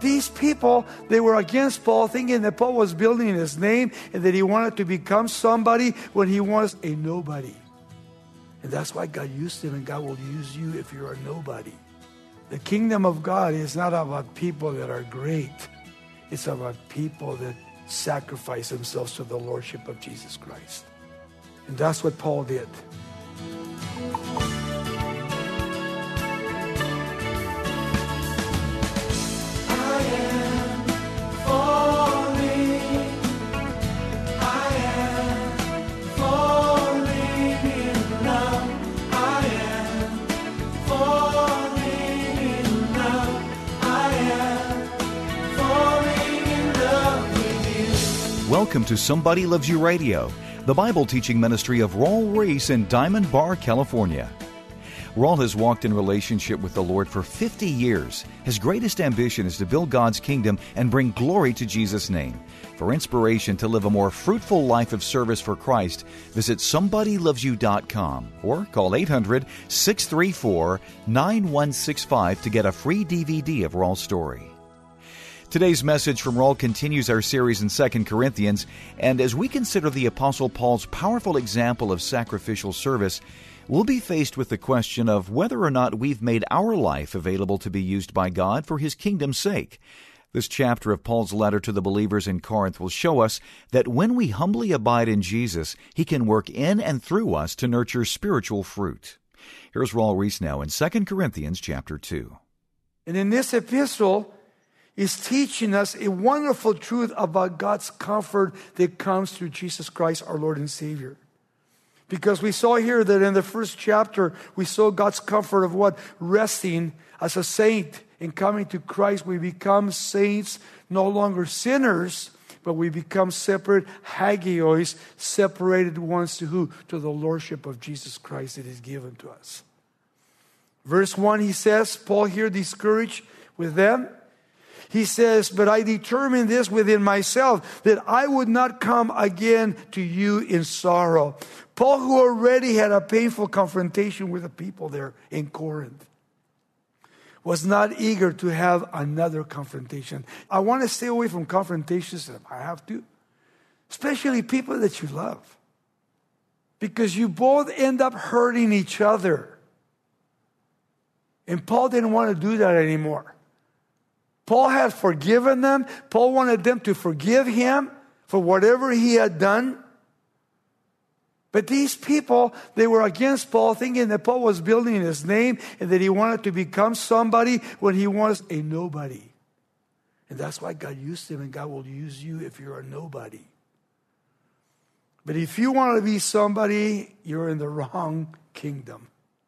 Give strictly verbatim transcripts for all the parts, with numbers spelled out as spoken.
these people, they were against Paul, thinking that Paul was building his name and that he wanted to become somebody when he was a nobody. And that's why God used him, and God will use you if you're a nobody. The kingdom of God is not about people that are great. It's about people that sacrifice themselves to the lordship of Jesus Christ. And that's what Paul did. Welcome to Somebody Loves You Radio, the Bible teaching ministry of Raul Ries in Diamond Bar, California. Raul has walked in relationship with the Lord for fifty years. His greatest ambition is to build God's kingdom and bring glory to Jesus' name. For inspiration to live a more fruitful life of service for Christ, visit somebody loves you dot com or call eight hundred, six three four, nine one six five to get a free D V D of Raul's story. Today's message from Raul continues our series in Second Corinthians, and as we consider the Apostle Paul's powerful example of sacrificial service, we'll be faced with the question of whether or not we've made our life available to be used by God for His kingdom's sake. This chapter of Paul's letter to the believers in Corinth will show us that when we humbly abide in Jesus, He can work in and through us to nurture spiritual fruit. Here's Raul Ries now in Second Corinthians chapter two. And in this epistle, is teaching us a wonderful truth about God's comfort that comes through Jesus Christ, our Lord and Savior. Because we saw here that in the first chapter, we saw God's comfort of what? Resting as a saint and coming to Christ. We become saints, no longer sinners, but we become separate hagios, separated ones to who? To the lordship of Jesus Christ that is given to us. Verse one, he says, Paul here discouraged with them. He says, but I determined this within myself, that I would not come again to you in sorrow. Paul, who already had a painful confrontation with the people there in Corinth, was not eager to have another confrontation. I want to stay away from confrontations if I have to, especially people that you love, because you both end up hurting each other. And Paul didn't want to do that anymore. Paul had forgiven them. Paul wanted them to forgive him for whatever he had done. But these people, they were against Paul, thinking that Paul was building his name and that he wanted to become somebody when he was a nobody. And that's why God used him, and God will use you if you're a nobody. But if you want to be somebody, you're in the wrong kingdom.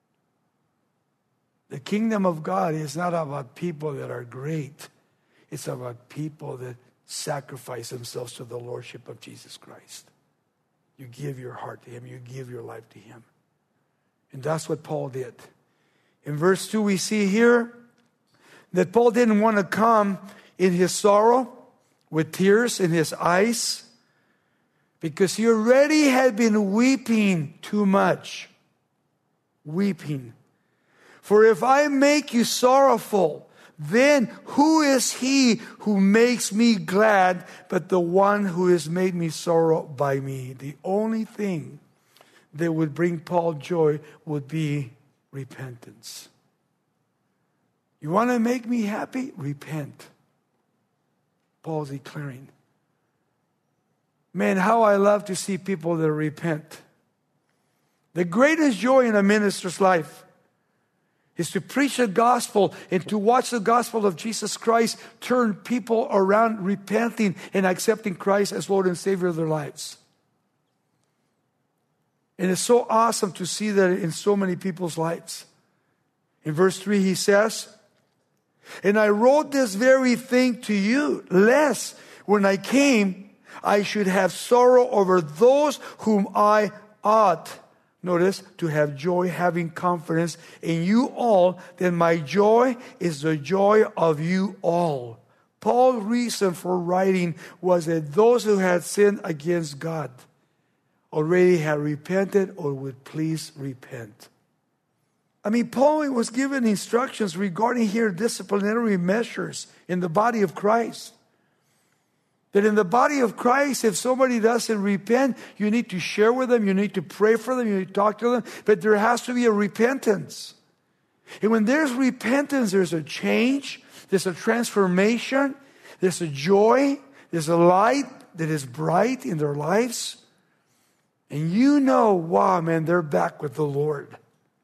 The kingdom of God is not about people that are great. It's about people that sacrifice themselves to the lordship of Jesus Christ. You give your heart to Him. You give your life to Him. And that's what Paul did. In verse two, we see here that Paul didn't want to come in his sorrow with tears in his eyes because he already had been weeping too much. Weeping. For if I make you sorrowful, then who is He who makes me glad but the one who has made me sorrow by me? The only thing that would bring Paul joy would be repentance. You want to make me happy? Repent. Paul's declaring. Man, how I love to see people that repent. The greatest joy in a minister's life is to preach the gospel and to watch the gospel of Jesus Christ turn people around repenting and accepting Christ as Lord and Savior of their lives. And it's so awesome to see that in so many people's lives. In verse three, he says, and I wrote this very thing to you, lest when I came, I should have sorrow over those whom I ought, notice, to have joy, having confidence in you all, then my joy is the joy of you all. Paul's reason for writing was that those who had sinned against God already had repented or would please repent. I mean, Paul was given instructions regarding here disciplinary measures in the body of Christ. That in the body of Christ, if somebody doesn't repent, you need to share with them, you need to pray for them, you need to talk to them, but there has to be a repentance. And when there's repentance, there's a change, there's a transformation, there's a joy, there's a light that is bright in their lives. And you know, wow, man, they're back with the Lord.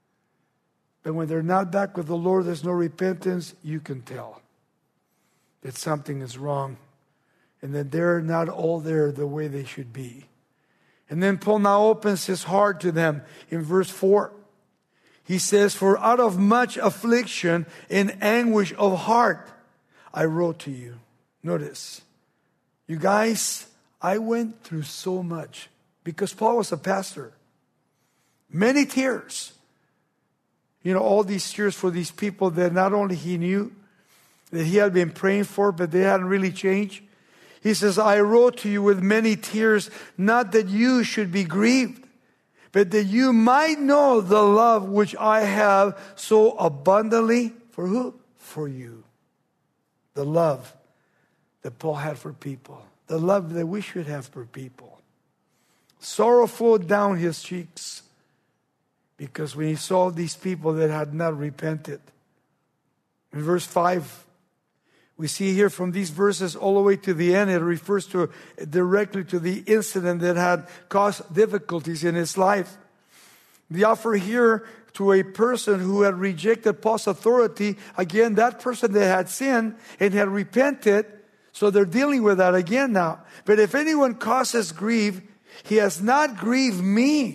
But when they're not back with the Lord, there's no repentance, you can tell that something is wrong and that they're not all there the way they should be. And then Paul now opens his heart to them in verse four. He says, for out of much affliction and anguish of heart, I wrote to you. Notice, you guys, I went through so much because Paul was a pastor. Many tears. You know, all these tears for these people that not only he knew that he had been praying for, but they hadn't really changed. He says, I wrote to you with many tears, not that you should be grieved, but that you might know the love which I have so abundantly. For who? For you. The love that Paul had for people. The love that we should have for people. Sorrow flowed down his cheeks because when he saw these people that had not repented. In verse five, we see here from these verses all the way to the end, it refers to directly to the incident that had caused difficulties in his life. The offer here to a person who had rejected Paul's authority, again, that person that had sinned and had repented, so they're dealing with that again now. But if anyone causes grief, he has not grieved me,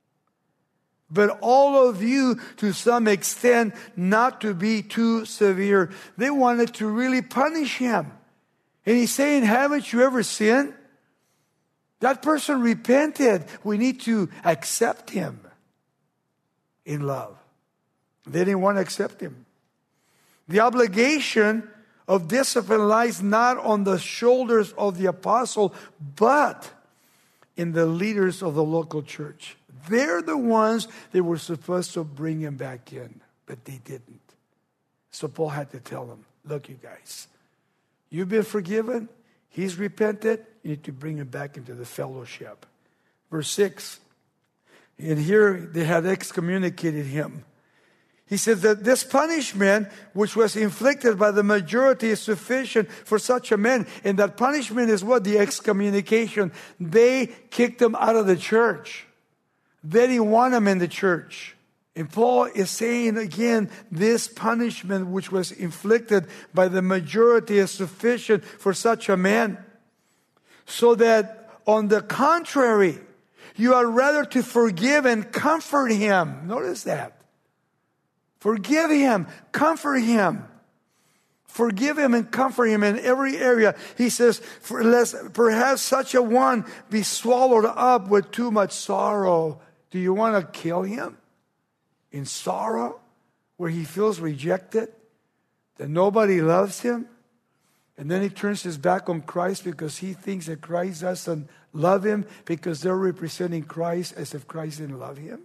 but all of you to some extent, not to be too severe. They wanted to really punish him. And he's saying, haven't you ever sinned? That person repented. We need to accept him in love. They didn't want to accept him. The obligation of discipline lies not on the shoulders of the apostle, but in the leaders of the local church. They're the ones that were supposed to bring him back in, but they didn't. So Paul had to tell them, look, you guys, you've been forgiven. He's repented. You need to bring him back into the fellowship. Verse six, and here they had excommunicated him. He said that this punishment, which was inflicted by the majority, is sufficient for such a man. And that punishment is what? The excommunication. They kicked him out of the church. They didn't want him in the church. And Paul is saying again, this punishment which was inflicted by the majority is sufficient for such a man. So that on the contrary, you are rather to forgive and comfort him. Notice that. Forgive him, comfort him. Forgive him and comfort him in every area. He says, for lest perhaps such a one be swallowed up with too much sorrow. Do you want to kill him in sorrow, where he feels rejected, that nobody loves him? And then he turns his back on Christ because he thinks that Christ doesn't love him because they're representing Christ as if Christ didn't love him.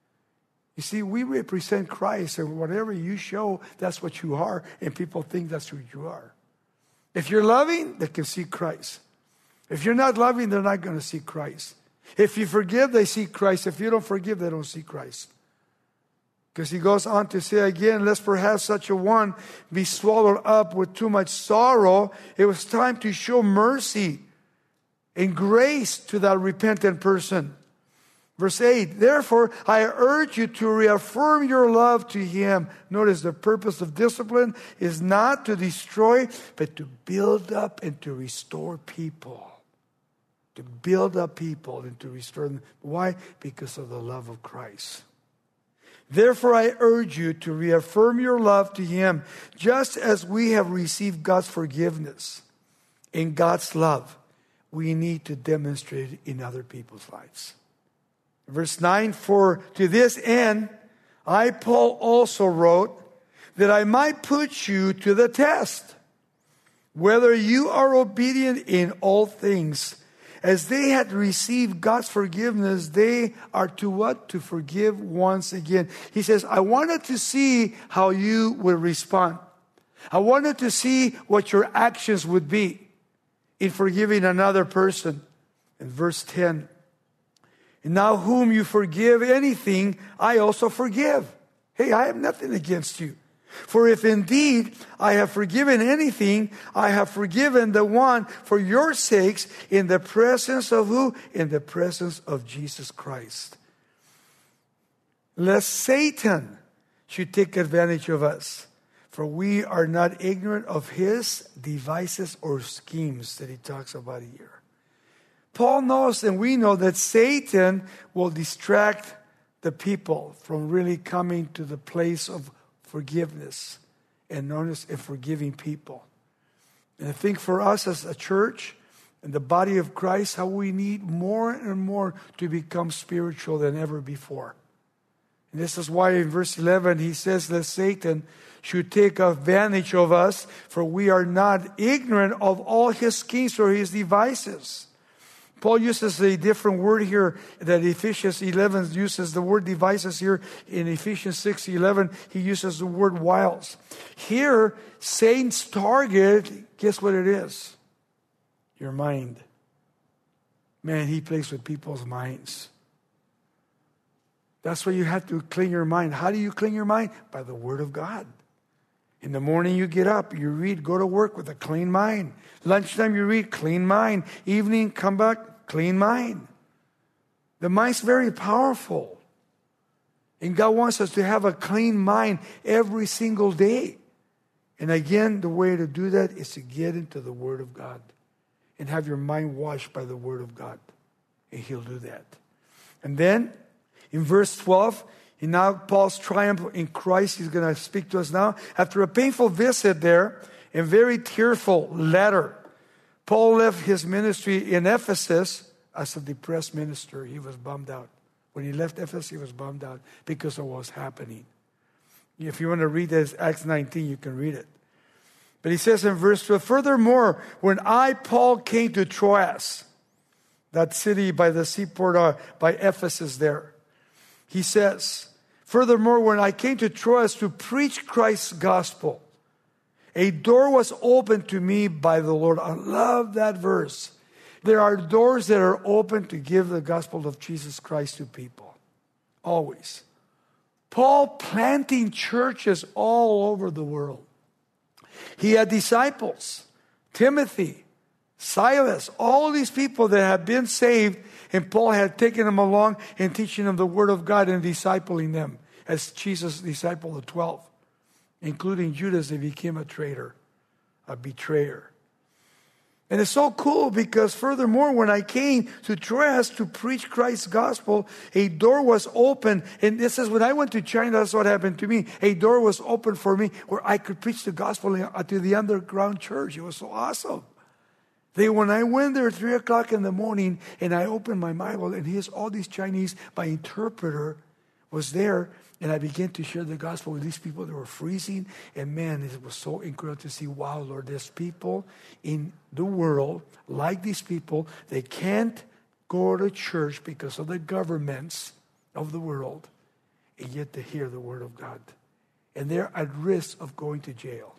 You see, we represent Christ, and whatever you show, that's what you are, and people think that's who you are. If you're loving, they can see Christ. If you're not loving, they're not going to see Christ. If you forgive, they see Christ. If you don't forgive, they don't see Christ. Because he goes on to say again, lest perhaps such a one be swallowed up with too much sorrow. It was time to show mercy and grace to that repentant person. Verse eight, therefore, I urge you to reaffirm your love to him. Notice the purpose of discipline is not to destroy, but to build up and to restore people. To build up people and to restore them. Why? Because of the love of Christ. Therefore, I urge you to reaffirm your love to him, just as we have received God's forgiveness and God's love. We need to demonstrate it in other people's lives. Verse nine, for to this end, I, Paul, also wrote that I might put you to the test, whether you are obedient in all things. As they had received God's forgiveness, they are to what? To forgive once again. He says, I wanted to see how you would respond. I wanted to see what your actions would be in forgiving another person. In verse ten, and now whom you forgive anything, I also forgive. Hey, I have nothing against you. For if indeed I have forgiven anything, I have forgiven the one for your sakes in the presence of who? In the presence of Jesus Christ. Lest Satan should take advantage of us. For we are not ignorant of his devices or schemes that he talks about here. Paul knows and we know that Satan will distract the people from really coming to the place of forgiveness and honest and forgiving people. And I think for us as a church and the body of Christ, how we need more and more to become spiritual than ever before. And this is why in verse eleven he says that Satan should take advantage of us, for we are not ignorant of all his schemes or his devices. Paul uses a different word here that Ephesians eleven uses. The word devices here in Ephesians six eleven, he uses the word wiles. Here, Satan's target, guess what it is? Your mind. Man, he plays with people's minds. That's why you have to clean your mind. How do you clean your mind? By the Word of God. In the morning you get up, you read, go to work with a clean mind. Lunchtime you read, clean mind. Evening, come back, clean mind. The mind's very powerful. And God wants us to have a clean mind every single day. And again, the way to do that is to get into the Word of God. And have your mind washed by the Word of God. And He'll do that. And then, in verse twelve, and now Paul's triumph in Christ, he's going to speak to us now. After a painful visit there, and very tearful letter, Paul left his ministry in Ephesus as a depressed minister. He was bummed out. When he left Ephesus, he was bummed out because of what was happening. If you want to read this, Acts nineteen, you can read it. But he says in verse twelve, furthermore, when I, Paul, came to Troas, that city by the seaport, uh, by Ephesus there, he says, furthermore, when I came to Troas to preach Christ's gospel, a door was opened to me by the Lord. I love that verse. There are doors that are open to give the gospel of Jesus Christ to people. Always. Paul planting churches all over the world. He had disciples, Timothy, Silas, all these people that had been saved, and Paul had taken them along and teaching them the Word of God and discipling them as Jesus discipled the twelve, including Judas, that became a traitor, a betrayer. And it's so cool because furthermore, when I came to Troas to preach Christ's gospel, a door was open. And this is when I went to China, that's what happened to me. A door was open for me where I could preach the gospel to the underground church. It was so awesome. They, when I went there at three o'clock in the morning and I opened my Bible and here's all these Chinese, my interpreter was there, and I began to share the gospel with these people that were freezing. And man, it was so incredible to see, wow, Lord, there's people in the world like these people. They can't go to church because of the governments of the world, and yet they hear the Word of God. And they're at risk of going to jail.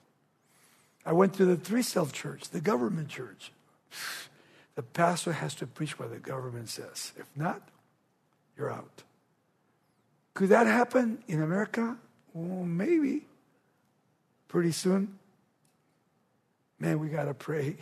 I went to the Three Self Church, the government church. The pastor has to preach what the government says. If not, you're out. Could that happen in America? Well, maybe. Pretty soon. Man, we got to pray.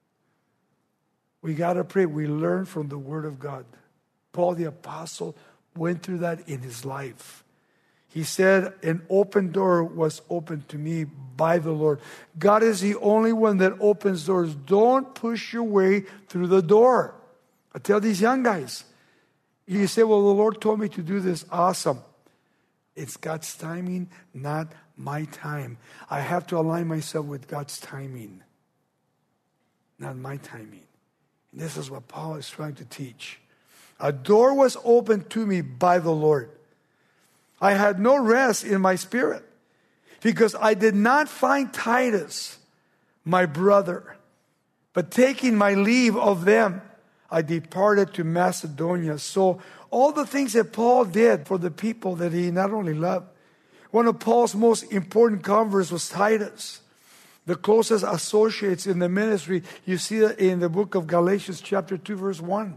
We got to pray. We learn from the Word of God. Paul the Apostle went through that in his life. He said, an open door was opened to me by the Lord. God is the only one that opens doors. Don't push your way through the door. I tell these young guys, you say, well, the Lord told me to do this. Awesome. It's God's timing, not my time. I have to align myself with God's timing, not my timing. And this is what Paul is trying to teach. A door was opened to me by the Lord. I had no rest in my spirit because I did not find Titus, my brother, but taking my leave of them, I departed to Macedonia. So all the things that Paul did for the people that he not only loved. One of Paul's most important converts was Titus, the closest associates in the ministry. You see that in the book of Galatians chapter two, verse one.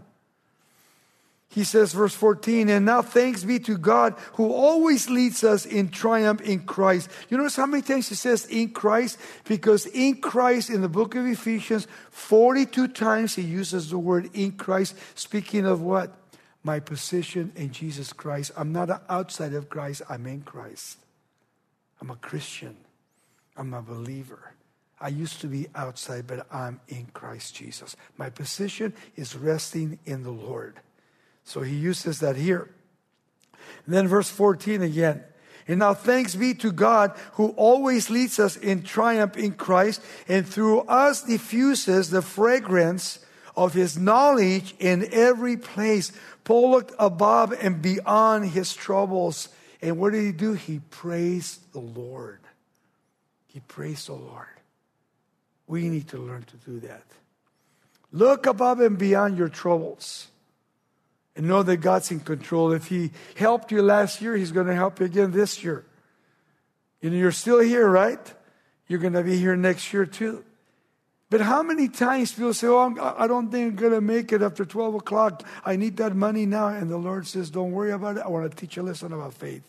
He says, verse fourteen, and now thanks be to God who always leads us in triumph in Christ. You notice how many times he says in Christ? Because in Christ, in the book of Ephesians, forty-two times he uses the word in Christ, speaking of what? My position in Jesus Christ. I'm not outside of Christ, I'm in Christ. I'm a Christian. I'm a believer. I used to be outside, but I'm in Christ Jesus. My position is resting in the Lord. So he uses that here. And then verse fourteen again. And now thanks be to God who always leads us in triumph in Christ and through us diffuses the fragrance of his knowledge in every place. Paul looked above and beyond his troubles. And what did he do? He praised the Lord. He praised the Lord. We need to learn to do that. Look above and beyond your troubles. And know that God's in control. If he helped you last year, he's going to help you again this year. You know, you're still here, right? You're going to be here next year too. But how many times people say, oh, I'm, I don't think I'm going to make it after twelve o'clock. I need that money now. And the Lord says, don't worry about it. I want to teach you a lesson about faith.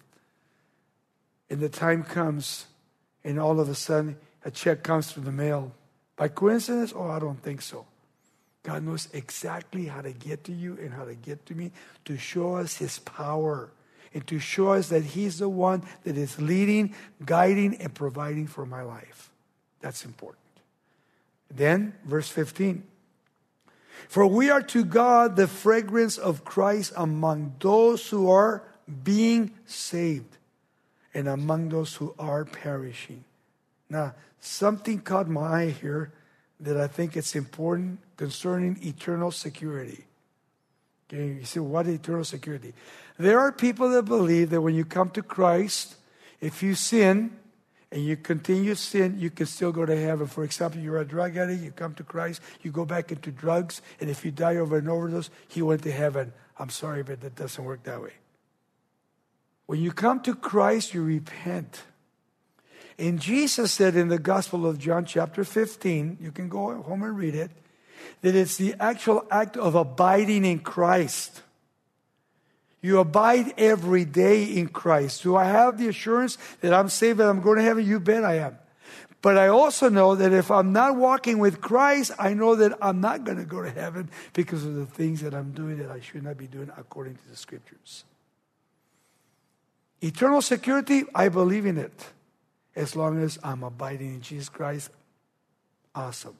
And the time comes, and all of a sudden, a check comes through the mail. By coincidence? Oh, I don't think so. God knows exactly how to get to you and how to get to me to show us his power and to show us that he's the one that is leading, guiding, and providing for my life. That's important. Then, verse fifteen. For we are to God the fragrance of Christ among those who are being saved and among those who are perishing. Now, something caught my eye here that I think it's important concerning eternal security. Okay, you say, what is eternal security? There are people that believe that when you come to Christ, if you sin and you continue to sin, you can still go to heaven. For example, you're a drug addict, you come to Christ, you go back into drugs, and if you die over an overdose, you went to heaven. I'm sorry, but that doesn't work that way. When you come to Christ, you repent. And Jesus said in the Gospel of John chapter fifteen, you can go home and read it, that it's the actual act of abiding in Christ. You abide every day in Christ. Do I have the assurance that I'm saved and I'm going to heaven? You bet I am. But I also know that if I'm not walking with Christ, I know that I'm not going to go to heaven because of the things that I'm doing that I should not be doing according to the Scriptures. Eternal security, I believe in it. As long as I'm abiding in Jesus Christ, awesome.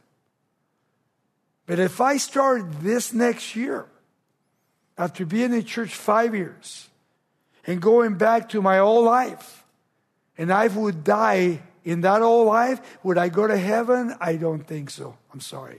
But if I start this next year, after being in church five years, and going back to my old life, and I would die in that old life, would I go to heaven? I don't think so. I'm sorry.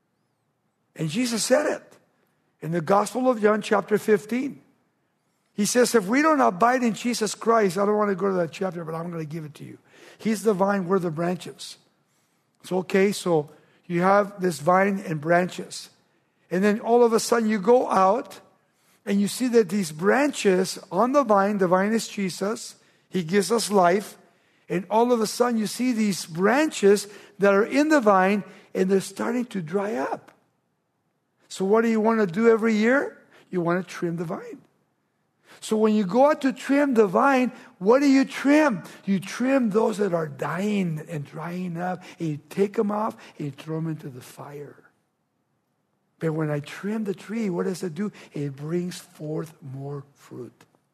And Jesus said it in the Gospel of John chapter fifteen. He says, if we don't abide in Jesus Christ, I don't want to go to that chapter, but I'm going to give it to you. He's the vine, we're the branches. So, okay, so you have this vine and branches. And then all of a sudden you go out and you see that these branches on the vine, the vine is Jesus. He gives us life. And all of a sudden you see these branches that are in the vine and they're starting to dry up. So what do you want to do every year? You want to trim the vine. So when you go out to trim the vine, what do you trim? You trim those that are dying and drying up, and you take them off and you throw them into the fire. But when I trim the tree, what does it do? It brings forth more fruit.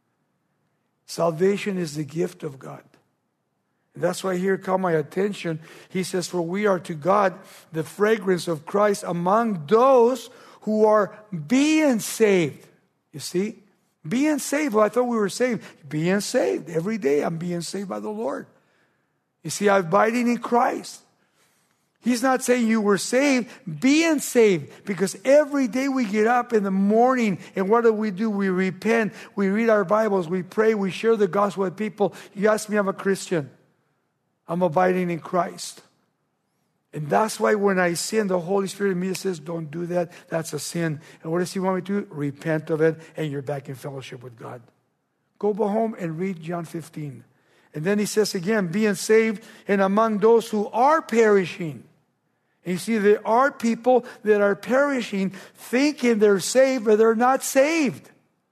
Salvation is the gift of God. And that's why here caught my attention. He says, for we are to God the fragrance of Christ among those who are being saved. You see? Being saved. Well, I thought we were saved. Being saved. Every day I'm being saved by the Lord. You see, I'm abiding in Christ. He's not saying you were saved. Being saved. Because every day we get up in the morning and what do we do? We repent. We read our Bibles. We pray. We share the gospel with people. You ask me, I'm a Christian. I'm abiding in Christ. And that's why when I sin, the Holy Spirit in me says, don't do that. That's a sin. And what does He want me to do? Repent of it, and you're back in fellowship with God. Go home and read John fifteen. And then He says again, being saved and among those who are perishing. And you see, there are people that are perishing thinking they're saved, but they're not saved.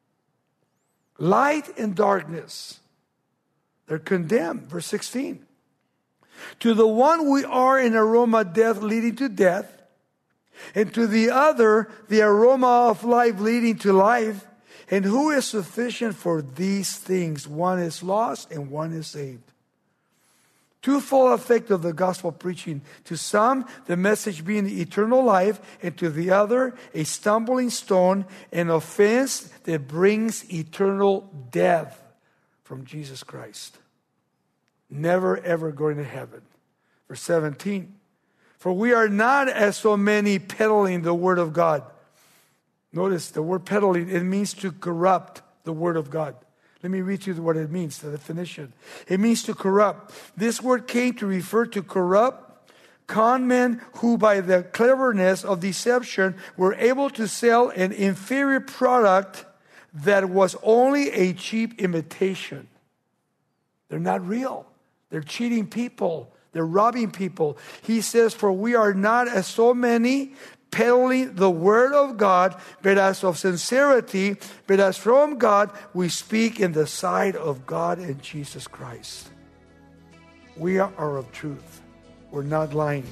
Light and darkness. They're condemned. Verse sixteen. To the one we are an aroma death leading to death, and to the other the aroma of life leading to life. And who is sufficient for these things? One is lost and one is saved. Twofold effect of the gospel preaching. To some, the message being eternal life, and to the other, a stumbling stone, an offense that brings eternal death from Jesus Christ. Never ever going to heaven. Verse seventeen. For we are not as so many peddling the word of God. Notice the word peddling, it means to corrupt the word of God. Let me read you what it means, the definition. It means to corrupt. This word came to refer to corrupt con men who by the cleverness of deception were able to sell an inferior product that was only a cheap imitation. They're not real. They're cheating people. They're robbing people. He says, for we are not as so many peddling the word of God, but as of sincerity, but as from God, we speak in the sight of God and Jesus Christ. We are of truth. We're not lying.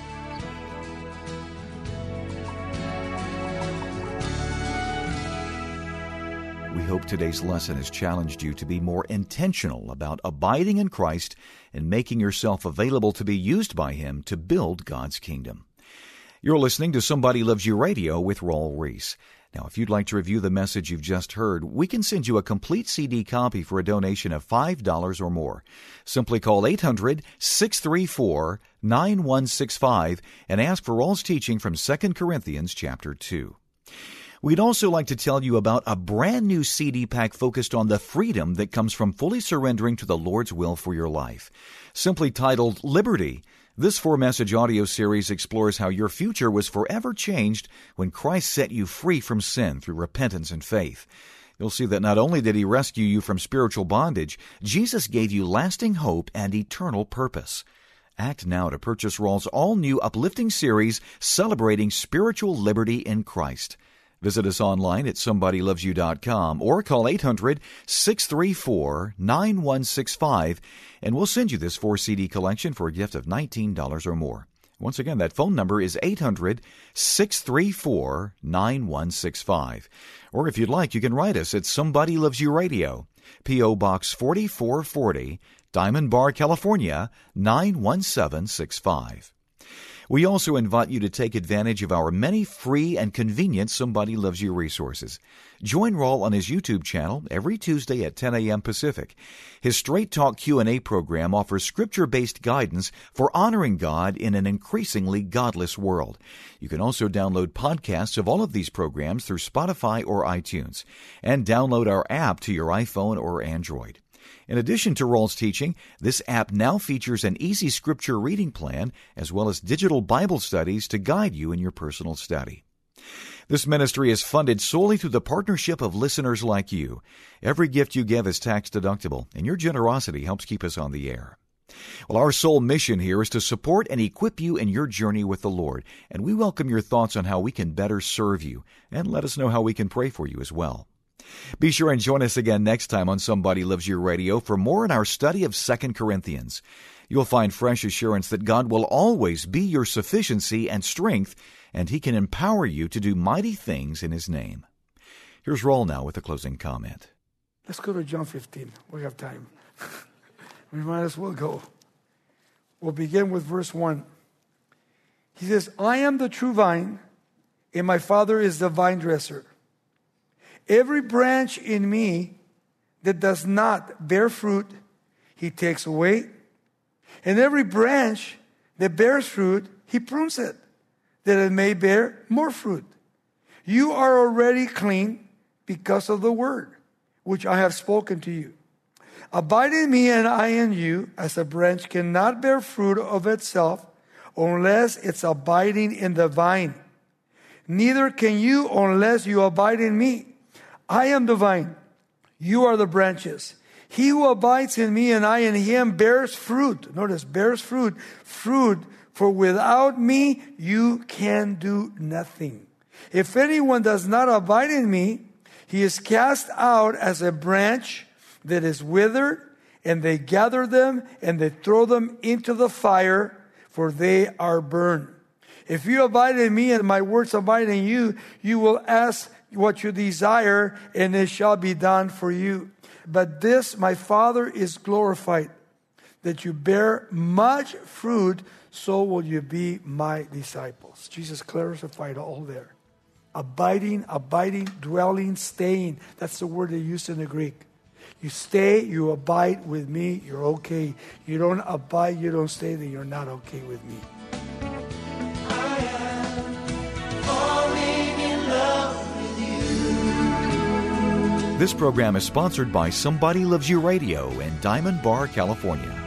We hope today's lesson has challenged you to be more intentional about abiding in Christ and making yourself available to be used by Him to build God's kingdom. You're listening to Somebody Loves You Radio with Raul Ries. Now, if you'd like to review the message you've just heard, we can send you a complete C D copy for a donation of five dollars or more. Simply call eight hundred, six three four, nine one six five and ask for Raul's teaching from Second Corinthians chapter two. We'd also like to tell you about a brand new C D pack focused on the freedom that comes from fully surrendering to the Lord's will for your life. Simply titled Liberty, this four-message audio series explores how your future was forever changed when Christ set you free from sin through repentance and faith. You'll see that not only did He rescue you from spiritual bondage, Jesus gave you lasting hope and eternal purpose. Act now to purchase Raul's all-new uplifting series celebrating spiritual liberty in Christ. Visit us online at somebody loves you dot com or call eight hundred, six three four, nine one six five and we'll send you this four C D collection for a gift of nineteen dollars or more. Once again, that phone number is eight hundred, six three four, nine one six five. Or if you'd like, you can write us at Somebody Loves You Radio, P O Box forty-four forty, Diamond Bar, California, nine one seven six five. We also invite you to take advantage of our many free and convenient Somebody Loves You resources. Join Raul on his YouTube channel every Tuesday at ten a.m. Pacific. His Straight Talk Q and A program offers scripture-based guidance for honoring God in an increasingly godless world. You can also download podcasts of all of these programs through Spotify or iTunes, and download our app to your iPhone or Android. In addition to Raul's teaching, this app now features an easy scripture reading plan as well as digital Bible studies to guide you in your personal study. This ministry is funded solely through the partnership of listeners like you. Every gift you give is tax deductible, and your generosity helps keep us on the air. Well, our sole mission here is to support and equip you in your journey with the Lord, and we welcome your thoughts on how we can better serve you, and let us know how we can pray for you as well. Be sure and join us again next time on Somebody Loves You Radio for more in our study of Second Corinthians. You'll find fresh assurance that God will always be your sufficiency and strength, and He can empower you to do mighty things in His name. Here's Raul now with a closing comment. Let's go to John fifteen. We have time. We might as well go. We'll begin with verse one. He says, I am the true vine, and my Father is the vine dresser. Every branch in me that does not bear fruit, He takes away. And every branch that bears fruit, He prunes it, that it may bear more fruit. You are already clean because of the word which I have spoken to you. Abide in me and I in you, as a branch cannot bear fruit of itself, unless it's abiding in the vine. Neither can you unless you abide in me. I am the vine. You are the branches. He who abides in me and I in him bears fruit. Notice, bears fruit. Fruit, for without me you can do nothing. If anyone does not abide in me, he is cast out as a branch that is withered, and they gather them and they throw them into the fire, for they are burned. If you abide in me and my words abide in you, you will ask what you desire, and it shall be done for you. But this my Father is glorified, that you bear much fruit, so will you be my disciples. Jesus clarified all there. Abiding, abiding, dwelling, staying. That's the word they use in the Greek. You stay, you abide with me, you're okay. You don't abide, you don't stay, then you're not okay with me. I am falling in love with you. This program is sponsored by Somebody Loves You Radio in Diamond Bar, California.